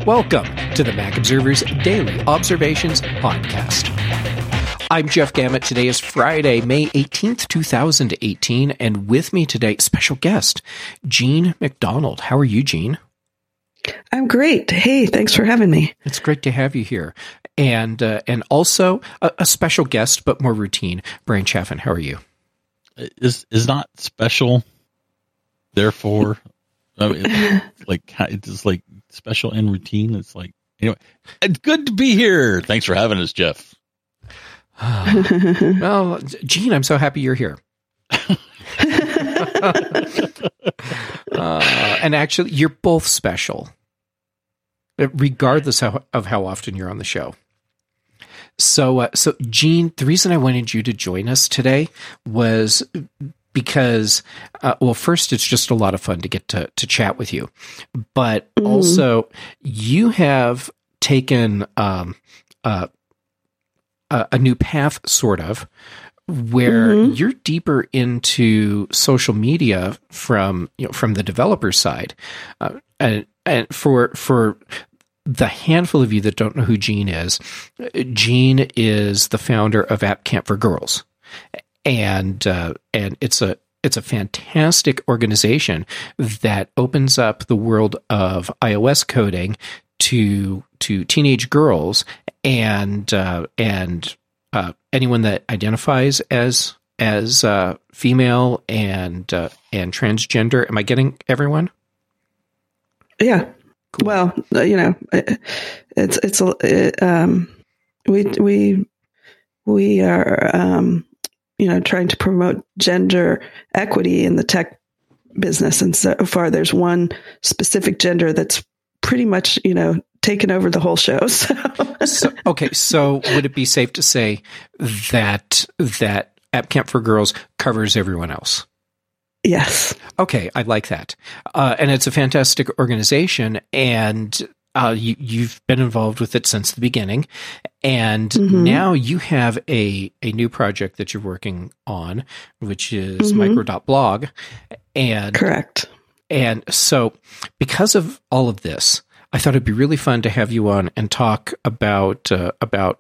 Welcome to the Mac Observer's Daily Observations Podcast. I'm Jeff Gamet. Today is Friday, May 18th, 2018, and with me today, special guest, Jean MacDonald. How are you, Jean? I'm great. Hey, thanks for having me. It's great to have you here. And also a special guest, but more routine, Brian Chaffin. How are you? Is not special, therefore, I mean, it's like special and routine. It's like, anyway, it's good to be here. Thanks for having us, Jeff. Well, Jean, I'm so happy you're here. And actually, you're both special, regardless of how often you're on the show. So Jean, the reason I wanted you to join us today was because, well, first, it's just a lot of fun to get to chat with you, but also you have taken a new path, sort of, where you're deeper into social media from the developer side, and for the handful of you that don't know who Jean is the founder of App Camp for Girls, and it's a fantastic organization that opens up the world of iOS coding to teenage girls and anyone that identifies as female and transgender. Am I getting everyone? Yeah. Cool. Well, we are trying to promote gender equity in the tech business, and so far there's one specific gender that's pretty much taken over the whole show. So would it be safe to say that App Camp for Girls covers everyone else? Yes. Okay, I like that. And it's a fantastic organization, and you've been involved with it since the beginning. And now you have a new project that you're working on, which is micro.blog. And correct. And so because of all of this, I thought it'd be really fun to have you on and talk about the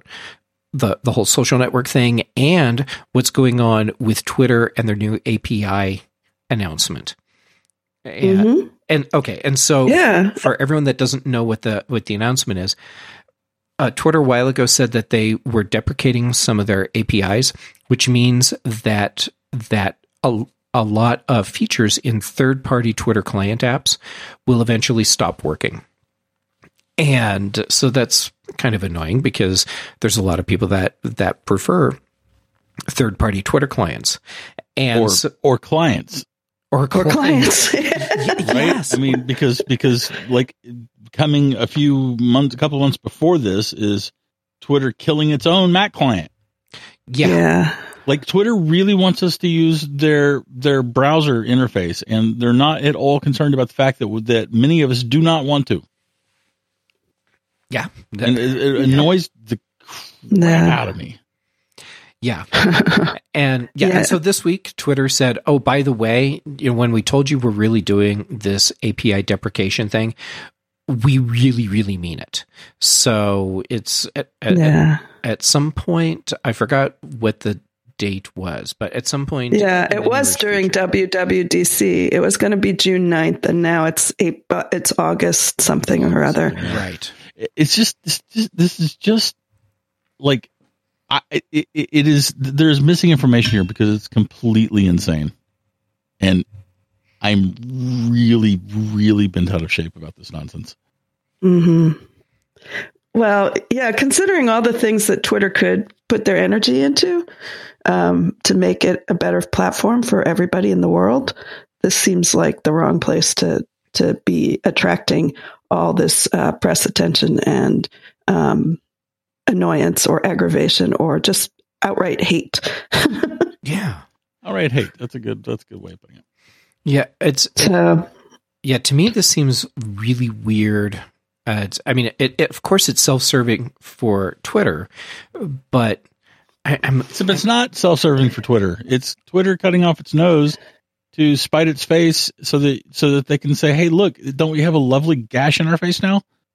whole social network thing and what's going on with Twitter and their new API announcement. And so for everyone that doesn't know what the announcement is, Twitter a while ago said that they were deprecating some of their APIs, which means that a lot of features in third-party Twitter client apps will eventually stop working. And so that's kind of annoying because there's a lot of people that prefer third-party Twitter clients and or clients. Or clients. Yes. I mean, because like coming a couple months before this is Twitter killing its own Mac client. Yeah. Like Twitter really wants us to use their browser interface, and they're not at all concerned about the fact that many of us do not want to. Yeah. And it annoys the crap out of me. Yeah. And so this week Twitter said, oh, by the way, when we told you we're really doing this API deprecation thing, we really, really mean it. So it's at some point, I forgot what the date was, but at some point. Yeah, it was during WWDC. It was going to be June 9th, and now it's August something or other. Right. It's just, this is just like, it is, there's missing information here because it's completely insane. And I'm really, really bent out of shape about this nonsense. Well, yeah, considering all the things that Twitter could put their energy into to make it a better platform for everybody in the world, this seems like the wrong place to be attracting all this press attention and annoyance or aggravation or just outright hate. Yeah. Outright hate. That's a good way of putting it. Yeah. To me, this seems really weird. Of course it's self-serving for Twitter, but it's not self-serving for Twitter. It's Twitter cutting off its nose to spite its face so that they can say, hey, look, don't we have a lovely gash in our face now?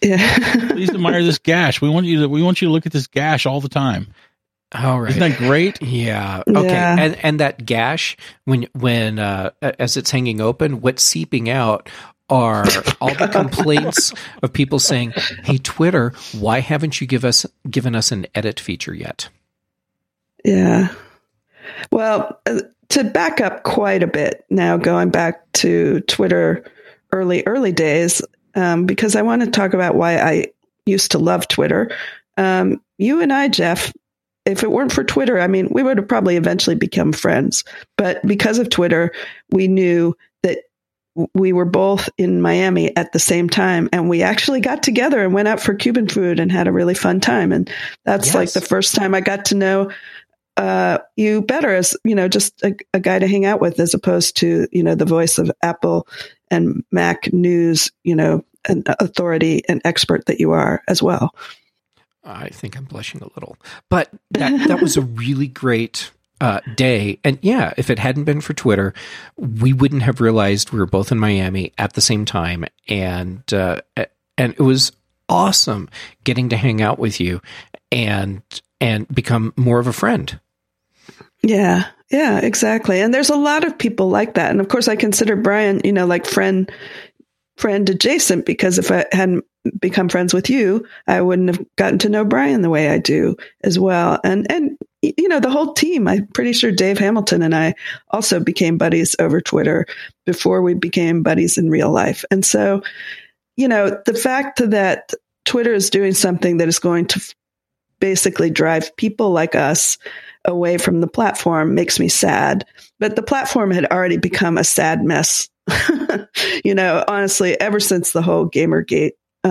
Yeah. Please admire this gash. We want you to look at this gash all the time. All right. Isn't that great? Yeah. Okay. Yeah. And that gash, when as it's hanging open, what's seeping out are all the complaints of people saying, "Hey, Twitter, why haven't you given us an edit feature yet?" Yeah. Well, to back up quite a bit now, going back to Twitter early days, because I want to talk about why I used to love Twitter. You and I, Jeff, if it weren't for Twitter, I mean, we would have probably eventually become friends. But because of Twitter, we knew that we were both in Miami at the same time, and we actually got together and went out for Cuban food and had a really fun time. And that's like the first time I got to know you better as, just a guy to hang out with, as opposed to, the voice of Apple and Mac news, an authority and expert that you are as well. I think I'm blushing a little, but that was a really great day. And yeah, if it hadn't been for Twitter, we wouldn't have realized we were both in Miami at the same time. And it was awesome getting to hang out with you and become more of a friend. Yeah, exactly. And there's a lot of people like that. And of course I consider Brian, like friend adjacent, because if I hadn't become friends with you, I wouldn't have gotten to know Brian the way I do as well. And the whole team, I'm pretty sure Dave Hamilton and I also became buddies over Twitter before we became buddies in real life. And so, the fact that Twitter is doing something that is going to basically drive people like us away from the platform makes me sad. But the platform had already become a sad mess. Honestly, ever since the whole Gamergate,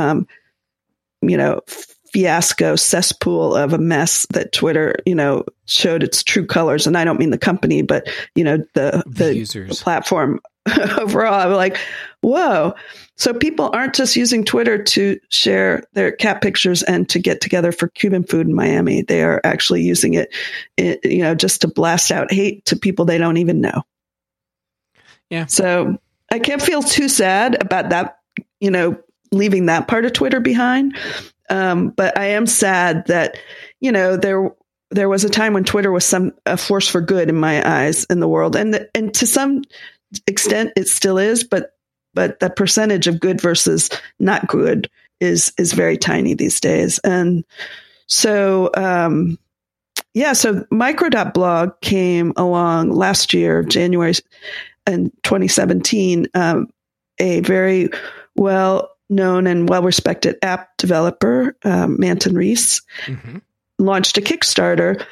fiasco cesspool of a mess that Twitter, showed its true colors. And I don't mean the company, but, the users, the platform overall. I'm like, whoa. So people aren't just using Twitter to share their cat pictures and to get together for Cuban food in Miami. They are actually using it, just to blast out hate to people they don't even know. Yeah. So I can't feel too sad about that, leaving that part of Twitter behind. But I am sad that, there was a time when Twitter was a force for good in my eyes in the world. And to some extent it still is, but the percentage of good versus not good is very tiny these days. And so, so Micro.blog came along last year, January in 2017, a very well-known and well-respected app developer, Manton Reese, launched a Kickstarter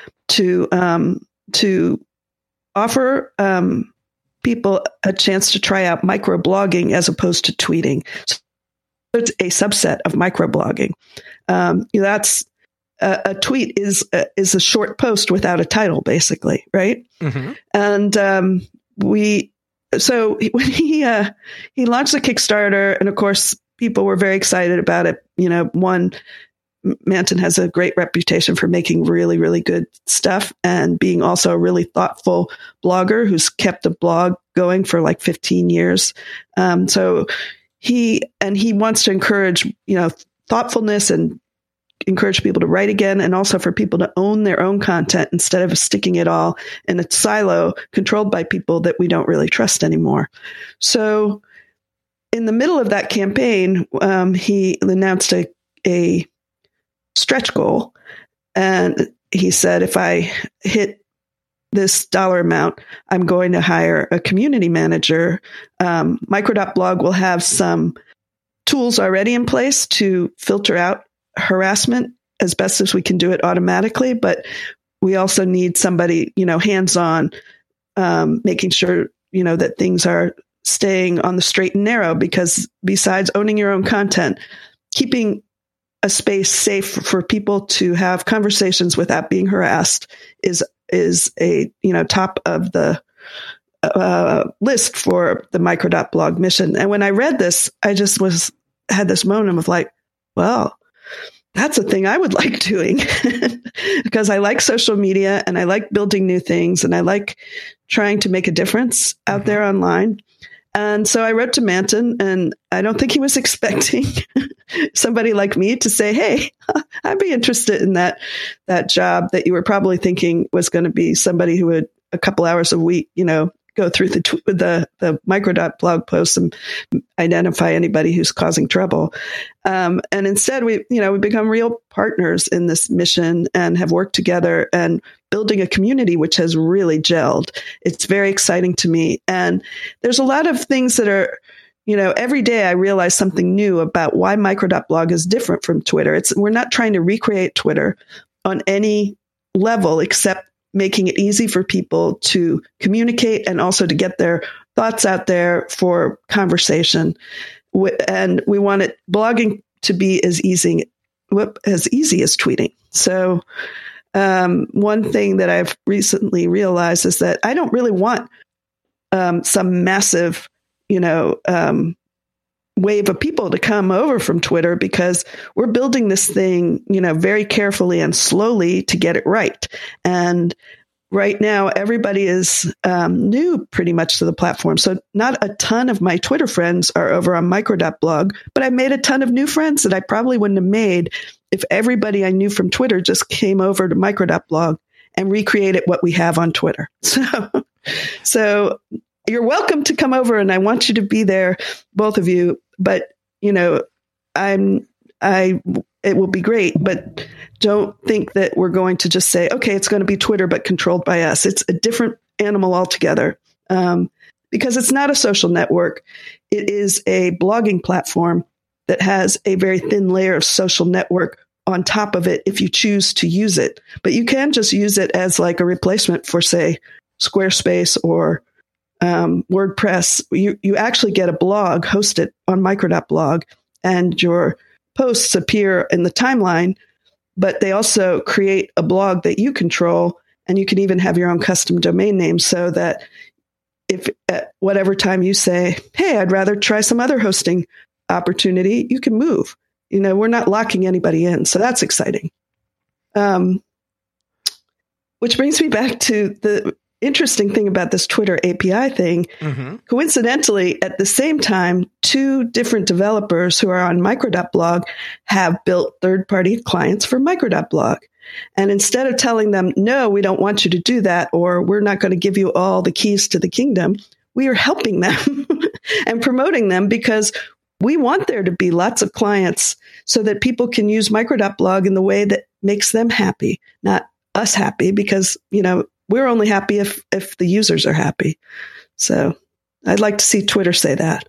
to offer people a chance to try out microblogging as opposed to tweeting. So it's a subset of microblogging. That's a tweet is a short post without a title, basically, right? Mm-hmm. And so when he launched the Kickstarter, and of course people were very excited about it. One, Manton has a great reputation for making really, really good stuff and being also a really thoughtful blogger who's kept a blog going for like 15 years. So he wants to encourage, thoughtfulness and encourage people to write again, and also for people to own their own content instead of sticking it all in a silo controlled by people that we don't really trust anymore. So in the middle of that campaign, he announced a stretch goal. And he said, if I hit this dollar amount, I'm going to hire a community manager. Micro.blog will have some tools already in place to filter out harassment as best as we can do it automatically. But we also need somebody, hands-on, making sure, that things are staying on the straight and narrow, because besides owning your own content, keeping a space safe for people to have conversations without being harassed is a, top of the list for the Micro.blog mission. And when I read this, I just had this moment of like, well, that's a thing I would like doing because I like social media and I like building new things and I like trying to make a difference out there online. And so I wrote to Manton, and I don't think he was expecting somebody like me to say, "Hey, I'd be interested in that job that you were probably thinking was going to be somebody who would a couple hours a week, go through the Microdot blog posts and identify anybody who's causing trouble." And instead, we become real partners in this mission and have worked together and building a community which has really gelled. It's very exciting to me. And there's a lot of things that are, every day I realize something new about why Microdot blog is different from Twitter. We're not trying to recreate Twitter on any level except making it easy for people to communicate and also to get their thoughts out there for conversation. And we want blogging to be as easy as tweeting. So one thing that I've recently realized is that I don't really want some massive, wave of people to come over from Twitter, because we're building this thing, very carefully and slowly to get it right. And right now, everybody is new pretty much to the platform. So not a ton of my Twitter friends are over on Microdot blog, but I made a ton of new friends that I probably wouldn't have made if everybody I knew from Twitter just came over to Microdot blog and recreated what we have on Twitter. So you're welcome to come over, and I want you to be there, both of you. But it will be great, but don't think that we're going to just say, okay, it's going to be Twitter, but controlled by us. It's a different animal altogether, because it's not a social network. It is a blogging platform that has a very thin layer of social network on top of it if you choose to use it. But you can just use it as like a replacement for, say, Squarespace or WordPress. You actually get a blog hosted on Microdot blog, and your posts appear in the timeline, but they also create a blog that you control, and you can even have your own custom domain name, so that if at whatever time you say, hey, I'd rather try some other hosting opportunity, you can move. We're not locking anybody in. So that's exciting. Which brings me back to the interesting thing about this Twitter API thing. Mm-hmm. Coincidentally, at the same time, two different developers who are on Microdot blog have built third-party clients for Microdot blog. And instead of telling them, no, we don't want you to do that, or we're not going to give you all the keys to the kingdom, we are helping them and promoting them, because we want there to be lots of clients so that people can use Microdot blog in the way that makes them happy, not us happy, because, we're only happy if the users are happy. So I'd like to see Twitter say that.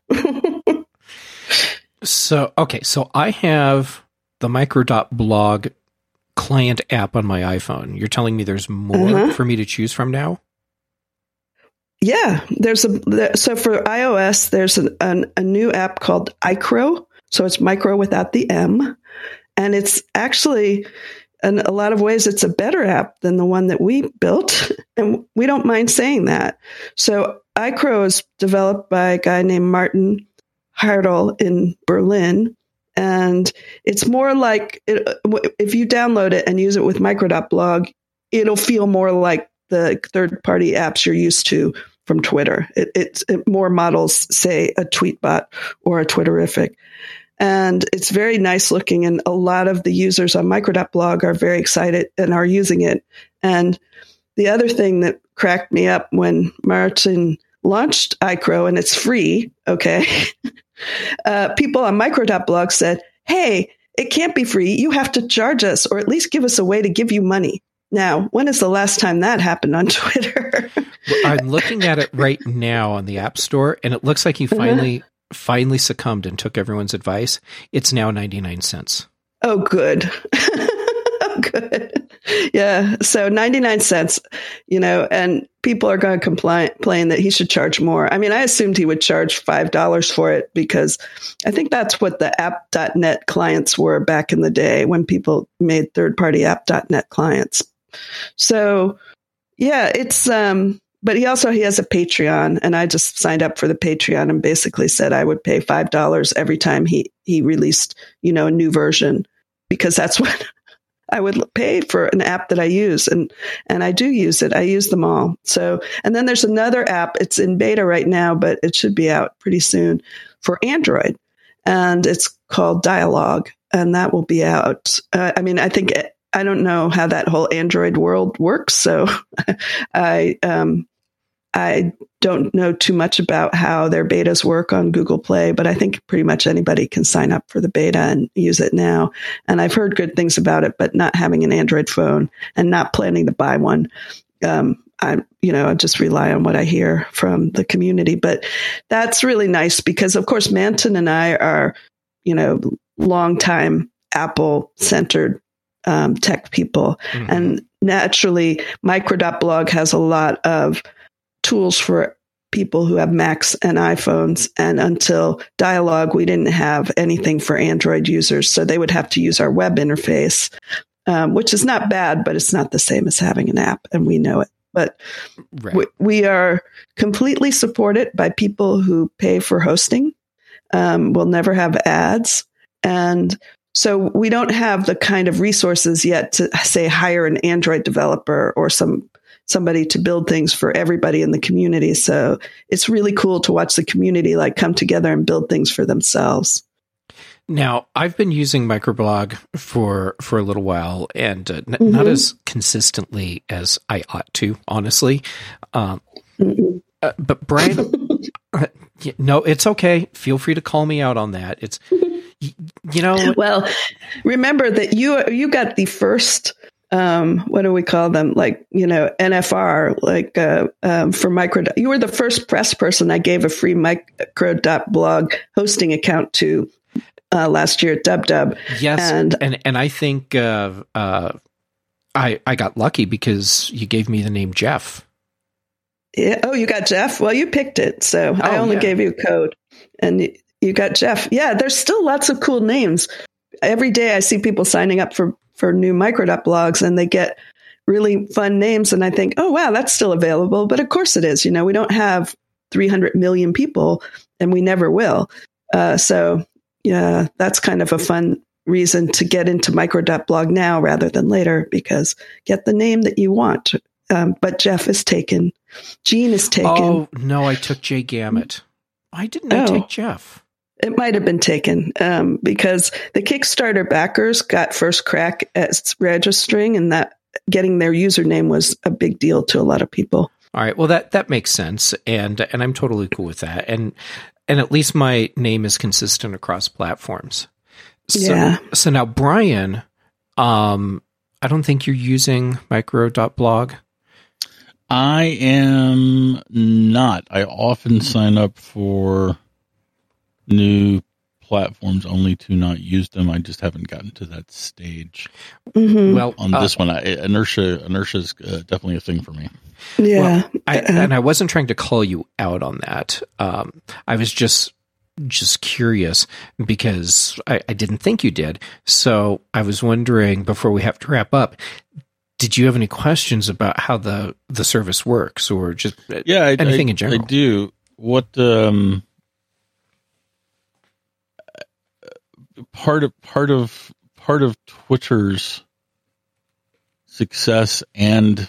So I have the Microdot blog client app on my iPhone. You're telling me there's more for me to choose from now? Yeah, so for iOS, there's a new app called iCrow. So it's micro without the M. And it's actually, in a lot of ways, it's a better app than the one that we built. And we don't mind saying that. So iCrow is developed by a guy named Martin Hartel in Berlin. And it's more like, if you download it and use it with Microdot blog, it'll feel more like the third-party apps you're used to from Twitter. It more models, say, a Tweetbot or a Twitterific. And it's very nice looking. And a lot of the users on Microdot blog are very excited and are using it. And the other thing that cracked me up when Martin launched iCrow, and it's free, okay, people on Microdot blog said, hey, it can't be free. You have to charge us, or at least give us a way to give you money. Now, when is the last time that happened on Twitter? I'm looking at it right now on the App Store, and it looks like you finally succumbed and took everyone's advice. It's now 99 cents. Oh, good. Oh, good. Yeah. So 99 cents, and people are going to complain that he should charge more. I mean, I assumed he would charge $5 for it, because I think that's what the app.net clients were back in the day when people made third-party app.net clients. So yeah, it's, but he has a Patreon, and I just signed up for the Patreon and basically said I would pay $5 every time he released, a new version, because that's what I would pay for an app that I use, and I do use it. I use them all. So, and then there's another app. It's in beta right now, but it should be out pretty soon for Android, and it's called Dialogue, and that will be out. I don't know how that whole Android world works, so I don't know too much about how their betas work on Google Play, but I think pretty much anybody can sign up for the beta and use it now. And I've heard good things about it, but not having an Android phone and not planning to buy one, I just rely on what I hear from the community. But that's really nice because, of course, Manton and I are, longtime Apple-centered tech people. Mm-hmm. And naturally, Micro.blog has a lot of tools for people who have Macs and iPhones. And until Dialogue, we didn't have anything for Android users. So they would have to use our web interface, which is not bad, but it's not the same as having an app. And we know it. But right. we are completely supported by people who pay for hosting. We'll never have ads. And so we don't have the kind of resources yet to, say, hire an Android developer or somebody to build things for everybody in the community. So it's really cool to watch the community come together and build things for themselves. Now, I've been using Microblog for a little while, and not as consistently as I ought to, honestly. But Brian, no, it's okay. Feel free to call me out on that. It's Well, remember that you got the first. What do we call them? NFR, for Micro. You were the first press person I gave a free Micro.blog hosting account to last year at DubDub. Yes, and I think I got lucky because you gave me the name Jeff. Yeah. Oh, you got Jeff? Well, you picked it, so I only gave you a code, and you got Jeff. Yeah, there's still lots of cool names. Every day I see people signing up for new Micro.blogs, and they get really fun names. And I think, oh, wow, that's still available. But of course it is. We don't have 300 million people, and we never will. So, yeah, that's kind of a fun reason to get into Micro.blog now rather than later, because get the name that you want. But Jeff is taken. Gene is taken. Oh, no, I took Jay Gamet. Why didn't I take Jeff? It might have been taken because the Kickstarter backers got first crack at registering, and that getting their username was a big deal to a lot of people. All right, well that makes sense, and I'm totally cool with that, and at least my name is consistent across platforms. So now, Brian, I don't think you're using Micro.blog. I am not. I often sign up for new platforms only to not use them. I just haven't gotten to that stage. Mm-hmm. Well, on this one, inertia's definitely a thing for me. Yeah, well, I wasn't trying to call you out on that. I was just curious because I didn't think you did. So I was wondering, before we have to wrap up, did you have any questions about how the service works, or just anything in general? I do. What part of Twitter's success and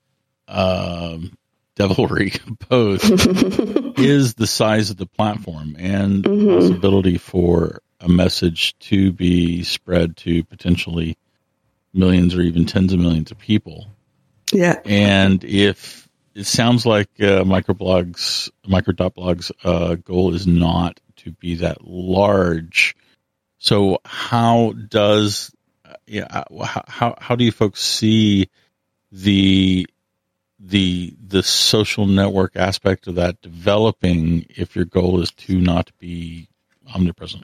devilry both is the size of the platform and the possibility for a message to be spread to potentially millions or even tens of millions of people. Yeah. And if it sounds like Micro.blog's goal is not to be that large, so how does how do you folks see the social network aspect of that developing if your goal is to not be omnipresent?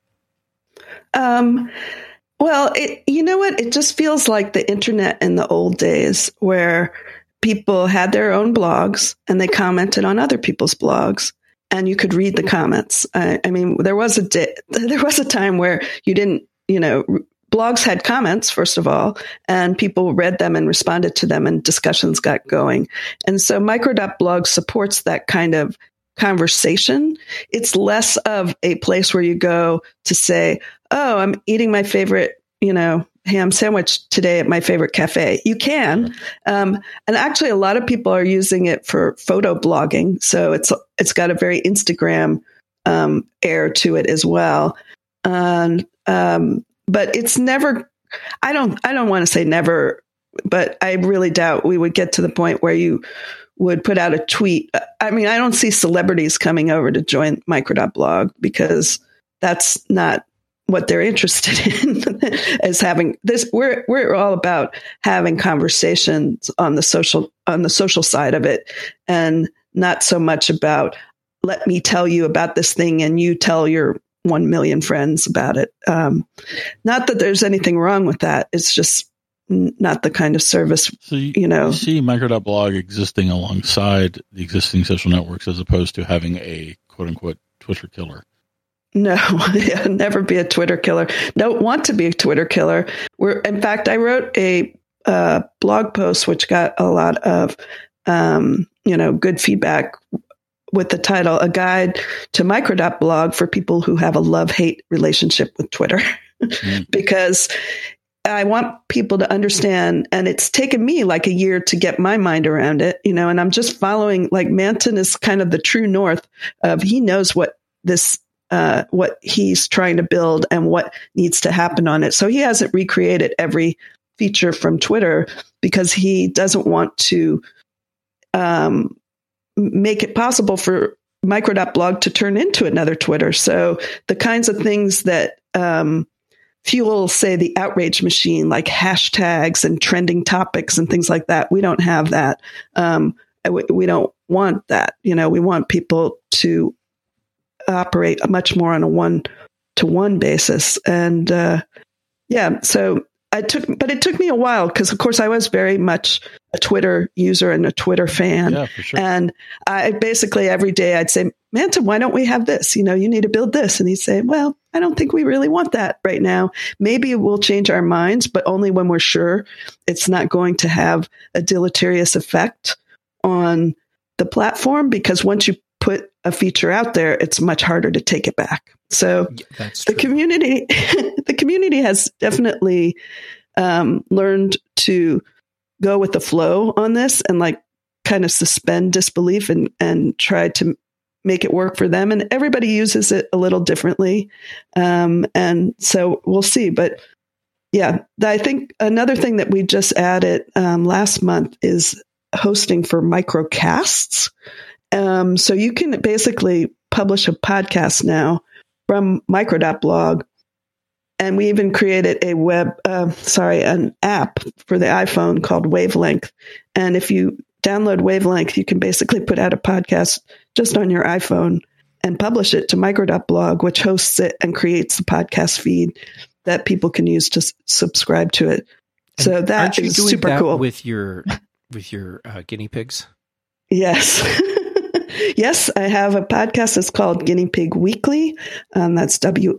Well, you know what? It just feels like the internet in the old days where people had their own blogs and they commented on other people's blogs, and you could read the comments. I mean, there was a time where you didn't, blogs had comments, first of all, and people read them and responded to them, and discussions got going. And so Micro.blog supports that kind of conversation. It's less of a place where you go to say, oh, I'm eating my favorite, ham sandwich today at my favorite cafe. You can. And actually a lot of people are using it for photo blogging. So it's got a very Instagram air to it as well. But it's never, I don't want to say never, but I really doubt we would get to the point where you would put out a tweet. I mean, I don't see celebrities coming over to join Micro.blog because that's not what they're interested in as having this. We're all about having conversations on the social side of it, and not so much about, let me tell you about this thing and you tell your 1 million friends about it. Not that there's anything wrong with that. It's just not the kind of service, so you see Micro.blog existing alongside the existing social networks as opposed to having a quote unquote Twitter killer. No, never be a Twitter killer. Don't want to be a Twitter killer. In fact, I wrote a blog post which got a lot of good feedback with the title, A Guide to Micro.blog for People Who Have a Love-Hate Relationship with Twitter. Because I want people to understand, and it's taken me like a year to get my mind around it, and I'm just following, like, Manton is kind of the true north of, he knows what he's trying to build and what needs to happen on it. So he hasn't recreated every feature from Twitter because he doesn't want to make it possible for Micro.blog to turn into another Twitter. So the kinds of things that fuel, say, the outrage machine, like hashtags and trending topics and things like that, we don't have that. We don't want that. We want people to operate much more on a one-to-one basis. And so it took me a while because, of course, I was very much a Twitter user and a Twitter fan. Yeah, for sure. And I basically every day I'd say, Manton, why don't we have this? You need to build this. And he'd say, well, I don't think we really want that right now. Maybe we'll change our minds, but only when we're sure it's not going to have a deleterious effect on the platform, because once you put a feature out there, it's much harder to take it back. So the community has definitely learned to go with the flow on this and kind of suspend disbelief and try to make it work for them. And everybody uses it a little differently. And so we'll see. But yeah, I think another thing that we just added last month is hosting for microcasts. So you can basically publish a podcast now from Micro.blog. And we even created an app for the iPhone called Wavelength. And if you download Wavelength, you can basically put out a podcast just on your iPhone and publish it to Micro.blog, which hosts it and creates the podcast feed that people can use to subscribe to it. And so that is super cool. With your guinea pigs? Yes. Yes, I have a podcast that's called Guinea Pig Weekly. That's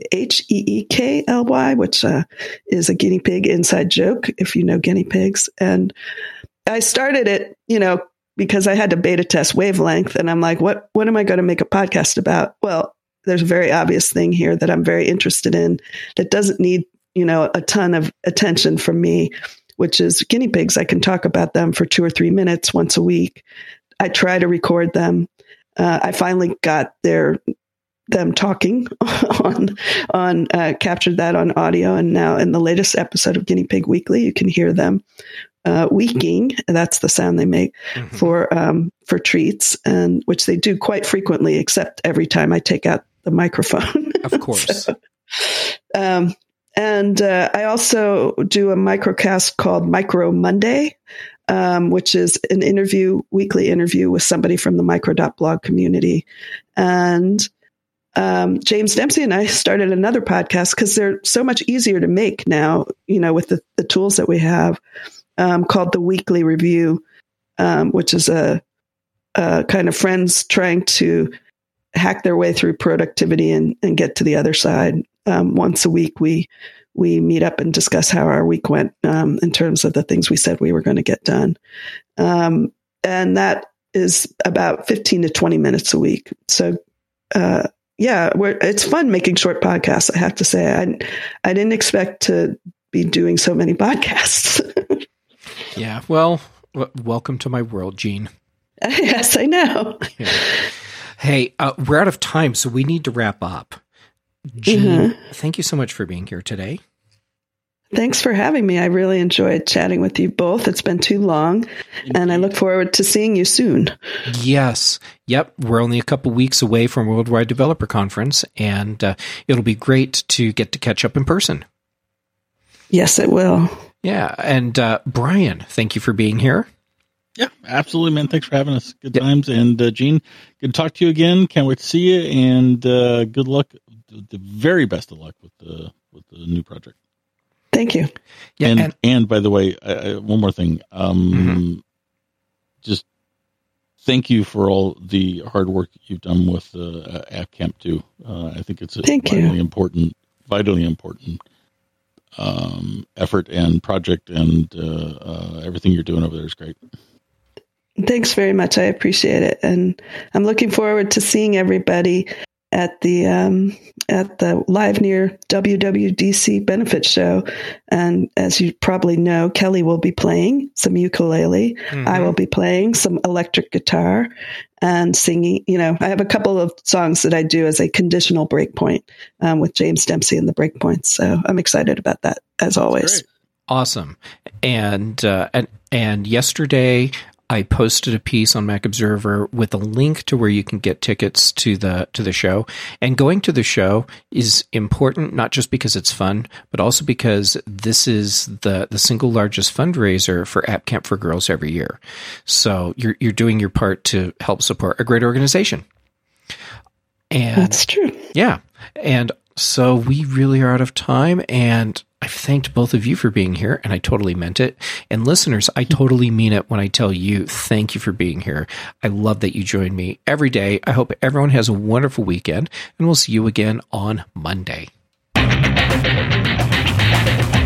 WHEEKLY, which is a guinea pig inside joke, if you know guinea pigs. And I started it, because I had to beta test Wavelength. And I'm like, what am I going to make a podcast about? Well, there's a very obvious thing here that I'm very interested in that doesn't need, a ton of attention from me, which is guinea pigs. I can talk about them for 2 or 3 minutes once a week. I try to record them. I finally got them talking on captured that on audio. And now in the latest episode of Guinea Pig Weekly, you can hear them weeking. That's the sound they make for treats, and which they do quite frequently, except every time I take out the microphone. Of course. And I also do a microcast called Micro Monday, which is an weekly interview with somebody from the Micro.blog community. And James Dempsey and I started another podcast because they're so much easier to make now, with the tools that we have, called The Weekly Review, which is a kind of friends trying to hack their way through productivity and get to the other side. Once a week, we meet up and discuss how our week went in terms of the things we said we were going to get done. And that is about 15 to 20 minutes a week. So, it's fun making short podcasts, I have to say. I didn't expect to be doing so many podcasts. Yeah. Well, welcome to my world, Jean. Yes, I know. Yeah. Hey, we're out of time, so we need to wrap up. Jean, thank you so much for being here today. Thanks for having me. I really enjoyed chatting with you both. It's been too long, and I look forward to seeing you soon. Yes. Yep. We're only a couple weeks away from Worldwide Developer Conference, and it'll be great to get to catch up in person. Yes, it will. Yeah. And Brian, thank you for being here. Yeah, absolutely, man. Thanks for having us. Good times. And Jean, good to talk to you again. Can't wait to see you. And good luck. The very best of luck with the new project. Thank you. Yeah, and by the way, one more thing. Just thank you for all the hard work you've done with App Camp too. I think it's a vitally important effort and project, and everything you're doing over there is great. Thanks very much. I appreciate it. And I'm looking forward to seeing everybody at the Live Near WWDC benefit show. And as you probably know, Kelly will be playing some ukulele. I will be playing some electric guitar and singing. You know, I have a couple of songs that I do as a conditional breakpoint with James Dempsey and the Breakpoints. So I'm excited about that, as always. Awesome. And yesterday I posted a piece on Mac Observer with a link to where you can get tickets to the show. And going to the show is important, not just because it's fun, but also because this is the single largest fundraiser for App Camp for Girls every year. So you're doing your part to help support a great organization. And that's true. Yeah. And so we really are out of time, and I've thanked both of you for being here, and I totally meant it. And listeners, I totally mean it when I tell you thank you for being here. I love that you join me every day. I hope everyone has a wonderful weekend, and we'll see you again on Monday.